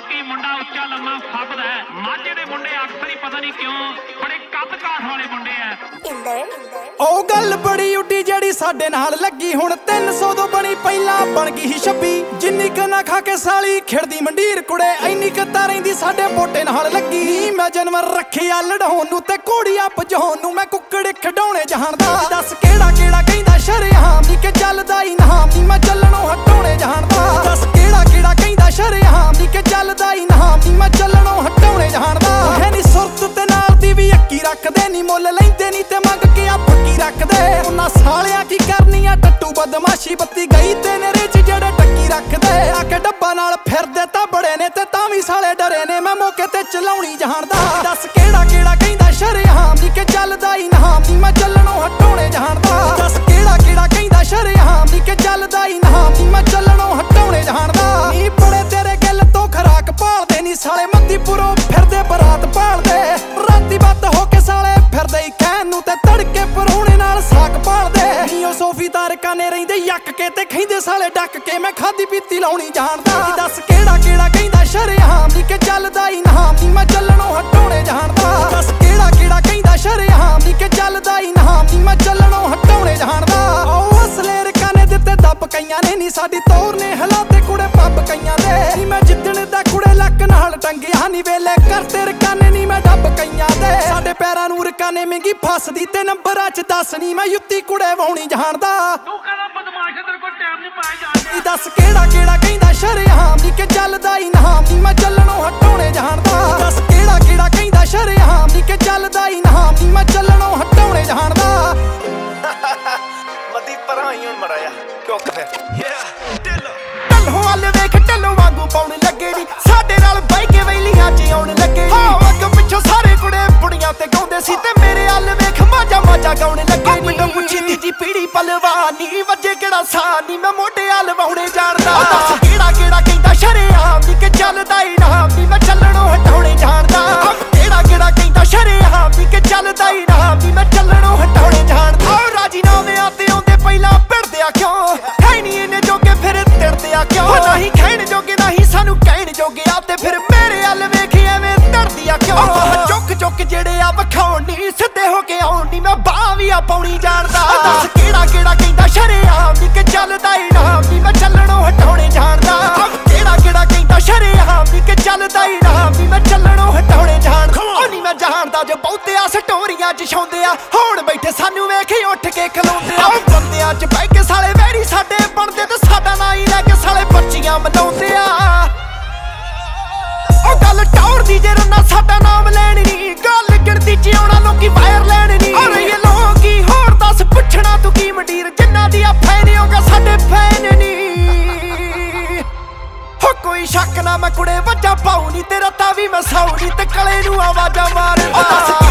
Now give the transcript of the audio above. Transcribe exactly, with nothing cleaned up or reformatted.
बाकी मुंडा उच्चा लम्मा फबदा है। माझे दे मुंडे अक्सर ही पता नहीं क्यों बड़े कद काठ वाले मुंडे है। ਉਹ ਗੱਲ ਬੜੀ ਉੱਡੀ ਜਿਹੜੀ ਸਾਡੇ ਨਾਲ ਲੱਗੀ ਹੁਣ ਤਿੰਨ ਸੌ ਤੋਂ ਬਣੀ ਪਹਿਲਾਂ ਬਣ ਗਈ ਸੀ ਛੱਬੀ ਜਿੰਨੀ ਕ ਨਾ ਖਾ ਕੇ ਸਾਲੀ ਖਿੜਦੀ ਮੰਡੀਰ ਕੁੜੇ ਐਨੀ ਕ ਤਾਂ ਰਹਿੰਦੀ ਸਾਡੇ ਪੋਟੇ ਨਾਲ ਲੱਗੀ ਨੀ ਮੈਂ ਜਾਨਵਰ ਰੱਖਿਆ ਲੜਾਉਣ ਨੂੰ ਤੇ ਘੋੜੀਆਂ ਭਜਾਉਣ ਨੂੰ ਮੈਂ ਕੁੱਕੜ ਖਿਡਾਉਣੇ ਜਾਣਦਾ ਦੱਸ ਕਿਹੜਾ ਕਿਹੜਾ ਕਹਿੰਦਾ ਸ਼ਰੇਆਮ ਨੀ ਕਿ ਚੱਲਦਾ ਹੀ ਨਾਮ ਨੀ ਮੈਂ ਚੱਲਣੋਂ ਹਟਾਉਣੇ ਜਾਣਦਾ ਦੱਸ ਕਿਹੜਾ ਕਿਹੜਾ ਕਹਿੰਦਾ ਸ਼ਰੇਆਮ ਨੀ ਕਿ ਚੱਲਦਾ ਹੀ ਨਾਮ ਨੀ ਮੈਂ ਚੱਲਣੋਂ ਹਟਾਉਣੇ ਜਾਣਦਾ ਹੈ ਨੀ ਸੁਰਤ ਤੇ ਨਾਲ ਦੀ ਵੀ ਅੱਕੀ ਰੱਖਦੇ ਨੀ ਮੁੱਲ ਲੈਂਦੇ ਨੀ ਤੇ ਮੰਗ ਕੇ ਆ ਪੱਕੀ ਰੱਖਦੇ ਉਹਨਾਂ ਸਾਲਿਆਂ ਕੀ ਕਰਨੀ ਆ ਟੱਟੂ ਬਦਮਾਸ਼ੀ ਬੱਤੀ ਗਈ ਤੇ ਨੇਰੇ ਚ ਜਿਹੜੇ ਟੱਕੀ ਰੱਖਦੇ ਆ ਕੇ ਡੱਬਾ ਨਾਲ ਫਿਰਦੇ ਤਾਂ ਬੜੇ ਨੇ ਤੇ ਤਾਂ ਵੀ ਸਾਲੇ ਡਰੇ ਨੇ ਮੈਂ ਮੌਕੇ ਤੇ ਚਲਾਉਣੀ ਜਾਣਦਾ ਦੱਸ ਕਿਹੜਾ ਕਿਹੜਾ ਕਹਿੰਦਾ ਸ਼ਰੇਆਮ ਨੀ ਕਿ ਚੱਲਦਾ ਹੀ ਨਾਮ ਨੀ ਮੈਂ ਚੱਲਣੋਂ ਹਟਾਉਣੇ ਜਾਣਦਾ ਦੱਸ ਕਿਹੜਾ ਕਿਹੜਾ ਕਹਿੰਦਾ ਸ਼ਰੇਆਮ ਨੀ ਕਿ ਚੱਲਦਾ ਹੀ ਨਾਮ ਨੀ ਮੈਂ ਚੱਲਣੋਂ ਹਟਾਉਣੇ ਜਾਣਦਾ ਨੀ ਬੜੇ ਤੇਰੇ ਗਿੱਲ ਤੋਂ ਖਰਾਕ ਭਾਲਦੇ ਨੀ ਸਾਲੇ ਮੱਦੀਪੁਰੋਂ ਫਿਰਦੇ ਬਰਾਤ ਭਾਲਦੇ ਰਾਤੀ ਬੱਤ ਹੋ ਕੇ ਸਾਲੇ ਫਿਰਦੇ ਹੀ ਕਹਿਣ ਨੂੰ ਤੇ ਤੜਕੇ ਪਰੋਣੇ ਨਾਲ ਸਾਕ ਭਾਲਦੇ ਨੀਓ ਸੋਫੀ ਤਾਰਕਾਂ ਨੇ ਰਹਿੰਦੇ ਯੱਕ ਕੇ ਤੇ ਖੈਂਦੇ ਸਾਲੇ ਡੱਕ ਕੇ ਮੈਂ ਖਾਦੀ ਪੀਤੀ ਲਾਉਣੀ ਜਾਣਦਾ ਦੱਸ ਕਿਹੜਾ ਕਿਹੜਾ ਕਹਿੰਦਾ ਸ਼ਰੇਆਮ ਨੀ ਕਿ ਚੱਲਦਾ ਹੀ ਨਾਮ ਨੀ ਮੈਂ ਚੱਲਣੋਂ ਹਟਾਉਣੇ ਜਾਣਦਾ ਦੱਸ ਕਿਹੜਾ ਕਿਹੜਾ ਕਹਿੰਦਾ ਸ਼ਰੇਆਮ ਨੀ ਕਿ ਚੱਲਦਾ ਹੀ ਨਾਮ ਨੀ ਮੈਂ ਚੱਲਣੋਂ ਹਟਾਉਣੇ ਜਾਣਦਾ ਉਹ ਅਸਲੇ ਰਕਾਂ ਨੇ ਦਿੱਤੇ ਦੱਬ ਕਈਆਂ ਨੇ ਨੀ ਸਾਡੀ ਤੌਰ ਨੇ ਹਲਾਤੇ ਕੁੜੇ ਪੱਬ ਕਈਆਂ ਦੇ ਨੀ ਮੈਂ ਜਿੱਦਣ ਦਾ ਕੁੜੇ ਲੱਕ ਨਾਲ ਟੰਗਿਆ ਨੀ ਵੇਲੇ ਕਰਤੇ ਰਕਾਨੇ ਨੀ ਮੈਂ ਡੱਬ ਕਈਆਂ ਦੇ ਸਾਡੇ ਪੈਰਾਂ ਨੂੰ ਰਕਾਨੇ ਮਹਿੰਗੀ ਫਸਦੀ ਤੇ ਨੰਬਰਾਂ ਚ ਦੱਸ ਨੀ ਮੈਂ ਯੁੱਤੀ ਕੁੜੇ ਵਾਉਣੀ ਜਾਣਦਾ ਤੂੰ ਕਹਿੰਦਾ ਬਦਮਾਸ਼ ਤੇਰੇ ਕੋਲ ਟਾਈਮ ਨਹੀਂ ਪਾਇਆ ਜਾਂਦਾ ਦੱਸ ਕਿਹੜਾ ਕਿਹੜਾ ਕਹਿੰਦਾ ਸ਼ਰੇਆਮ ਨੀ ਕਿ ਚੱਲਦਾ ਹੀ ਨਾਮ ਨੀ ਮੈਂ ਚੱਲਣੋਂ ਹਟਾਉਣੇ ਜਾਣਦਾ ਦੱਸ ਕਿਹੜਾ ਕਿਹੜਾ ਕਹਿੰਦਾ ਸ਼ਰੇਆਮ ਨੀ ਕਿ ਚੱਲਦਾ ਹੀ ਨਾਮ ਨੀ ਮੈਂ ਚੱਲਣੋਂ ਹਟਾਉਣੇ ਜਾਣਦਾ ਮਦੀ ਪਰਾਈ ਹੁਣ ਮੜਾਇਆ ਚੁੱਕ ਫਿਰ ਢੱਲੋਂ ਵੱਲ ਵੇਖ ਢੱਲੋਂ ਵਾਂਗੂ ਪਾਉਣ ਲੱਗੇ ਨੀ ਸਾਡੇ ਨਾਲ ਬਾਈ ਕੇ ਵੈਲੀਆਂ ਚ ਆਉਣ ਲੱਗੇ ਹਾਂ ਅੱਗ ਪਿੱਛੋਂ ਸਾਰੇ ਕੁੜੇ ਬੁੜੀਆਂ ਤੇ ਗਾਉਂਦੇ ਸੀ ਤੇ ਮੇਰੇ ਵੱਲ ਵੇਖ ਮਾਜਾ ਮਾਜਾ ਗਾਉਣ ਲੱਗੇ ਨੀ ਮੈਨੂੰ ਪੁੱਛੀ ਤੀਜੀ ਪੀੜੀ ਪਲਵਾਨੀ ਵੱਜੇ ਕਿਹੜਾ ਸਾਨੀ ਮੈਂ ਮੋਢੇ ਵੱਲ ਵਾਉਣੇ ਜਾਣਦਾ ਦੱਸ ਕਿਹੜਾ ਕਿਹੜਾ ਕਹਿੰਦਾ ਸ਼ਰੇਆਮ ਨੀ ਕਿ ਚੱਲਦਾ ਹੀ ਨਾਮ ਨੀ ਮੈਂ ਚੱਲਣੋਂ ਹਟਾਉਣੇ ਜਾਣਦਾ ਕਿਹੜਾ ਕਿਹੜਾ ਕਹਿੰਦਾ ਸ਼ਰੇਆਮ ਨੀ ਕਿ ਚੱਲਦਾ ਹੀ ਨਾਮ ਨੀ ਮੈਂ ਚੱਲਣੋਂ ਹਟਾਉਣੇ ਜਾਣਦਾ ਰਾਜੀਨਾਮਿਆਂ ਤੇ ਆਉਂਦੇ ਪਹਿਲਾਂ ਭਿੜਦੇ ਆ ਕਿਉਂ ਹੈ ਨੀ ਇਹਨੇ ਜੋਗੇ ਫਿਰ ਤਿੜਦੇ ਆ ਕਿਉਂ ਨਹੀਂ ਖੈਣ ਜੋਗੇ ਨਹੀਂ ਸਾਨੂੰ ਕਹਿਣ ਜੋਗੇ ਆ ਤੇ ਫਿਰ ਮੇਰੇ ਵੱਲ ਵੇਖ ਐਵੇਂ ਧੜਦੀ ਆ ਕਿਉਂ ਚੁੱਕ ਚੁੱਕ ਜਿਹੜੇ ਆ ਵਿਖਾਉਣ ਨੀ ਸਿੱਧੇ ਹੋ ਕੇ ਆਉਣ ਨੀ ਮੈਂ ਬਾਹ ਵੀ ਆ ਪਾਉਣੀ ਜਾਣਦਾ ਦੱਸ ਕਿਹੜਾ ਕਿਹੜਾ ਕਹਿੰਦਾ ਸ਼ਰੇਆਮ ਨੀ ਕਿ ਚੱਲਦਾ ਹੀ ਨਾਮ ਨੀ ਮੈਂ ਚੱਲਣੋਂ ਹਟਾਉਣੇ ਜਾਣਦਾ ਕਿਹੜਾ ਕਿਹੜਾ ਕਹਿੰਦਾ ਸ਼ਰੇਆਮ ਨੀ ਕਿ ਚੱਲਦਾ ਹੀ ਨਾਮ ਨੀ ਮੈਂ ਚੱਲਣੋਂ ਹਟਾਉਣੇ ਜਾਣਦਾ ਉਹ ਨੀ ਮੈਂ ਜਾਣਦਾ ਜੋ ਬਹੁਤਿਆ ਸਟੋਰੀਆਂ ਚ ਛਾਉਂਦੇ ਆ ਹੁਣ ਬੈਠੇ ਸਾਨੂੰ ਵੇਖ ਉੱਠ ਕੇ ਖਲੋਂਦੇ ਆ ਬੰਦਿਆਂ ਚ ਬਹਿ ਕੇ ਸਾਲੇ ਵੈਰੀ ਸਾਡੇ ਬਣਦੇ ਤੇ ਸਾਡਾ ਨਾਂ ਹੀ ਲੈ ਕੇ ਸਾਲੇ ਬੱਚੀਆਂ ਮਨਾਉਂਦੇ ਆ ਉਹ ਗੱਲ ਟੌਰ ਦੀ ਜੇ ਰੰਨਾ ਸਾਡਾ ਨਾਮ ਲੈਣ ਨੀ ਗੱਲ ਗਿਣਤੀ ਚ ਆਉਣਾ ਲੋਕੀ ਵਾਇਰ ਲੈਣ ਨੀ ਔਰ ਇਹ ਲੋਕੀ ਹੋਰ ਦੱਸ ਪੁੱਛਣਾ ਤੂੰ ਕੀ ਮੰਡੀਰ ਜਿੰਨਾ ਦੀ ਆ ਫੈਨ ਹੋਗਾ ਸਾਡੇ ਫੈਨ ਨੀ ਹੋ ਕੋਈ ਸ਼ੱਕ ਨਾ ਮੈਂ ਕੁੜੇ ਵੱਜਾ ਪਾਉ ਨੀ ਤੇਰਾ ਤਾਂ ਵੀ ਮੈਂ ਸੌ ਨੀ ਤੇ ਕਲੇ ਨੂੰ ਆਵਾਜ਼ਾਂ ਮਾਰਦਾ